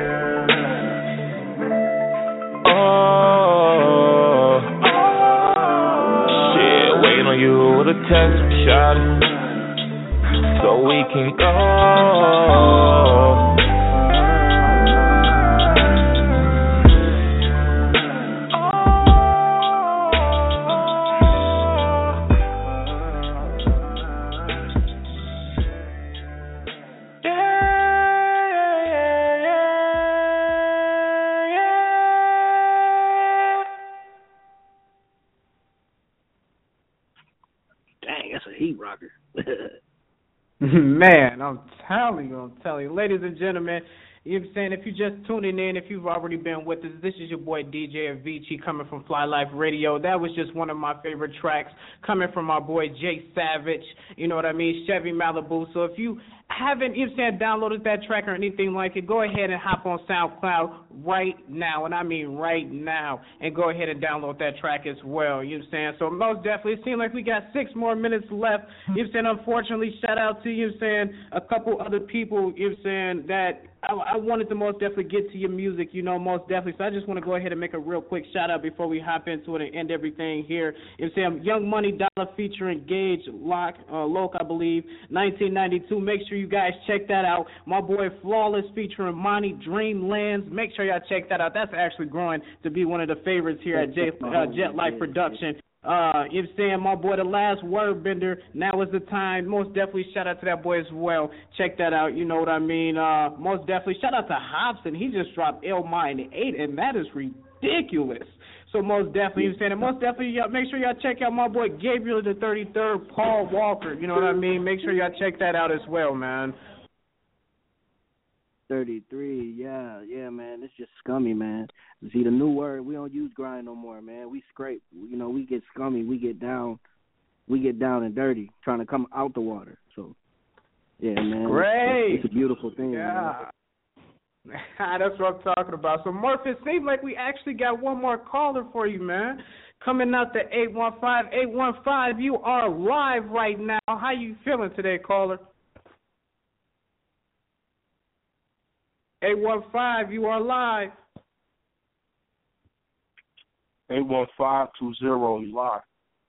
Oh, shit, waiting on you with a text, shot it, so we can go. Man, I'm telling you. Ladies and gentlemen, you know what I'm saying? If you're just tuning in, if you've already been with us, this is your boy DJ Avicii coming from Fly Life Radio. That was just one of my favorite tracks coming from my boy Jay Savage, you know what I mean, Chevy Malibu. So if you haven't, you know what I'm saying, downloaded that track or anything like it, go ahead and hop on SoundCloud right now, and I mean right now, and go ahead and download that track as well, you know what I'm saying? So most definitely, it seems like we got 6 more minutes left, you know what I'm saying? Unfortunately, shout out to, you know what I'm saying, a couple other people, you know what I'm saying, that I wanted to most definitely get to your music, you know, most definitely. So I just want to go ahead and make a real quick shout out before we hop into it and end everything here. You know what I'm saying? Young Money Dollar featuring Gage Loke, I believe, 1992. Make sure you guys check that out. My boy Flawless featuring Monty Dreamlands. Make sure y'all check that out. That's actually growing to be one of the favorites here at Jet Life Production. You know what I'm saying, my boy, The Last Word Bender, Now Is the Time. Most definitely shout out to that boy as well. Check that out, you know what I mean. Most definitely shout out to Hobson. He just dropped El Mine 8, and that is ridiculous. So most definitely, you know what I'm saying, and most definitely, make sure y'all check out my boy Gabriel the 33rd, Paul Walker. You know what I mean? Make sure y'all check that out as well, man. 33, yeah, man. It's just scummy, man. See, the new word, we don't use grind no more, man. We scrape. You know, we get scummy. We get down and dirty, trying to come out the water. So, yeah, man. Great. It's a beautiful thing. Yeah. That's what I'm talking about. So, Murph, it seems like we actually got one more caller for you, man. Coming out to 815-815, you are live right now. How you feeling today, caller? 815, you are live. 815-20, live.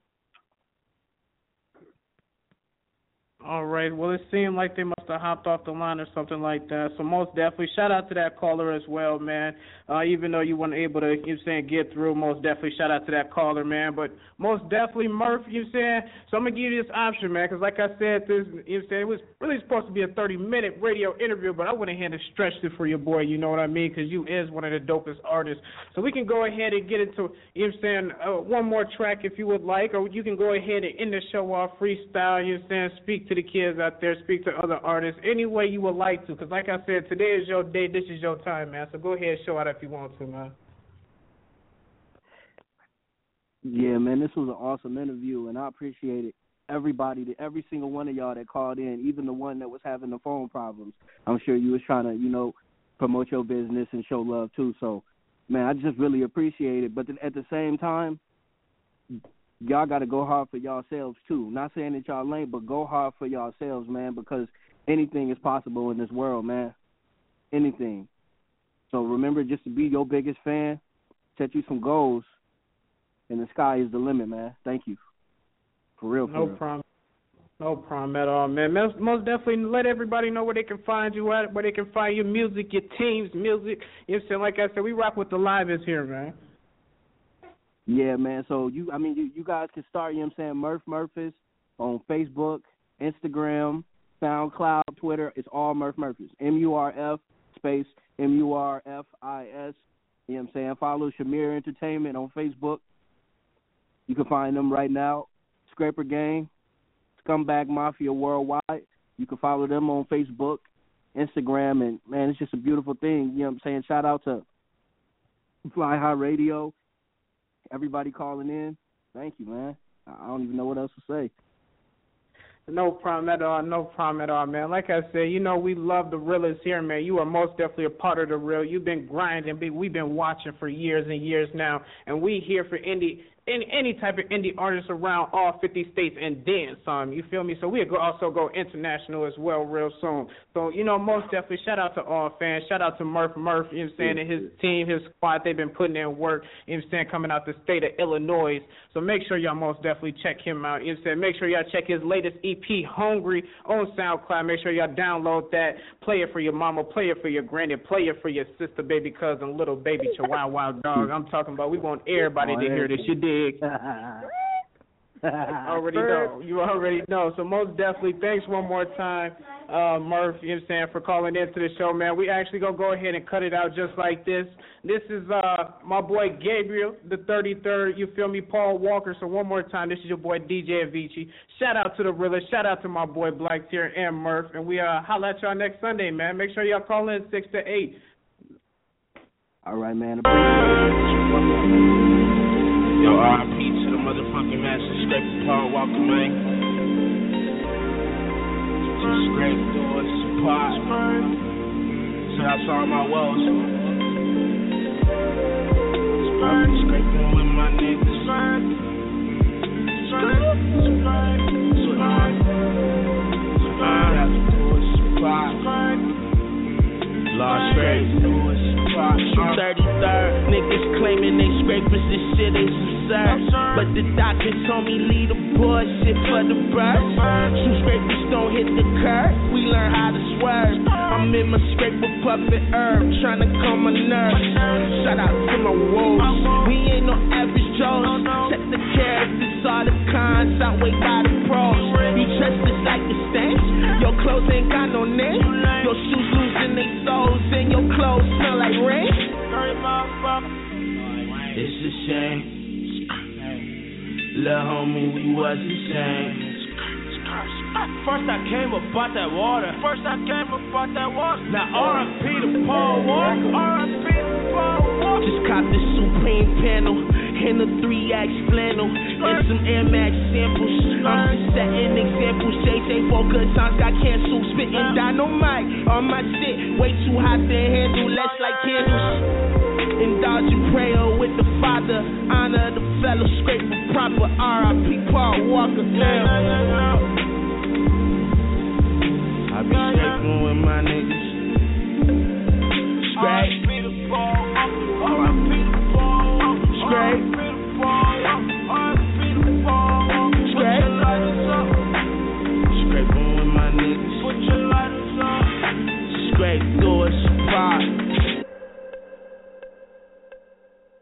All right. Well, it seemed like they must have hopped off the line or something like that. So most definitely, shout out to that caller as well, man. Even though you weren't able to, get through, most definitely shout out to that caller, man. But most definitely, Murph, So I'm going to give you this option, man, because like I said, it was really supposed to be a 30-minute radio interview, but I went ahead and stretched it for your boy, you know what I mean, because you is one of the dopest artists. So we can go ahead and get into, one more track if you would like, or you can go ahead and end the show off freestyle, speak to the kids out there, speak to other artists, any way you would like to, because like I said, today is your day, this is your time, man, so go ahead and show out if you want to, man. Yeah, man, this was an awesome interview, and I appreciate it. Everybody, every single one of y'all that called in, even the one that was having the phone problems, I'm sure you was trying to, promote your business and show love too, so, man, I just really appreciate it, but at the same time, y'all got to go hard for yourselves, too. Not saying that y'all ain't, but go hard for yourselves, man, because anything is possible in this world, man. Anything. So remember just to be your biggest fan, set you some goals, and the sky is the limit, man. Thank you. For real, No problem. No problem at all, man. Most definitely let everybody know where they can find you at, where they can find your music, your team's music. Like I said, we rock with the live here, man. Yeah, man. So you guys can start, Murph Murphys on Facebook, Instagram, SoundCloud, Twitter. It's all Murph Murphys. MURF space MURFIS. Follow Shamir Entertainment on Facebook. You can find them right now. Scraper Gang, Scumbag Mafia Worldwide. You can follow them on Facebook, Instagram, and man, it's just a beautiful thing. Shout out to Fly High Radio. Everybody calling in, thank you, man. I don't even know what else to say. No problem at all, man. Like I said, we love the realest here, man. You are most definitely a part of the real. You've been grinding. We've been watching for years and years now, and we here for any type of indie artists around all 50 states and then some, you feel me? So we'll also go international as well real soon. So, most definitely shout out to all fans. Shout out to Murph, and his team, his squad. They've been putting in work, coming out the state of Illinois. So make sure y'all most definitely check him out. Make sure y'all check his latest EP, Hungry, on SoundCloud. Make sure y'all download that. Play it for your mama, play it for your granny, play it for your sister, baby cousin, little baby chihuahua dog. I'm talking about we want everybody to hear this. You did. You already know. So most definitely, thanks one more time, Murph, for calling into the show, man. We actually gonna go ahead and cut it out just like this. This is my boy Gabriel, the 33rd, you feel me, Paul Walker. So one more time, this is your boy DJ Avicii. Shout out to the realest, shout out to my boy Black Tier and Murph, and we holla at y'all next Sunday, man. Make sure y'all call in 6 to 8. All right, man. Yo, R.I.P. to the motherfucking master Scraper Paul Walker, man. Just scrape doors, supply. So I saw my woes. Scraping with my niggas. Lost race. 33rd, niggas claiming they scrapers, this shit is absurd. But the doctor told me leave the bullshit for the birds. Some scrapers don't hit the curb, we learn how to swerve. I'm in my scraper puffin' herb, trying to calm my nerves. Shout out to my woes, we ain't no average Joes. Check the characters, all the cons, outweighed by the pros. You trust us like a stench, your clothes ain't got no name. Your shoes losing they souls, and your clothes smell like rain. It's a shame. Lil' homie, we was the same. First I came about that water. Now R.I.P. to Paul Walker. Just cop the Supreme panel and the 3X flannel and some Air Max samples. I'm just setting examples. JJ 4 good times got canceled. Spitting dynamite on my shit. Way too hot to handle. Less like candles. Indulgent prayer with the Father. Honor the fellow. Scrape for proper. R.I.P. Paul Walker. I be scraping with my niggas. Scrape. Scrape. Scrape. Scraping with my niggas. Scrape doors, fire.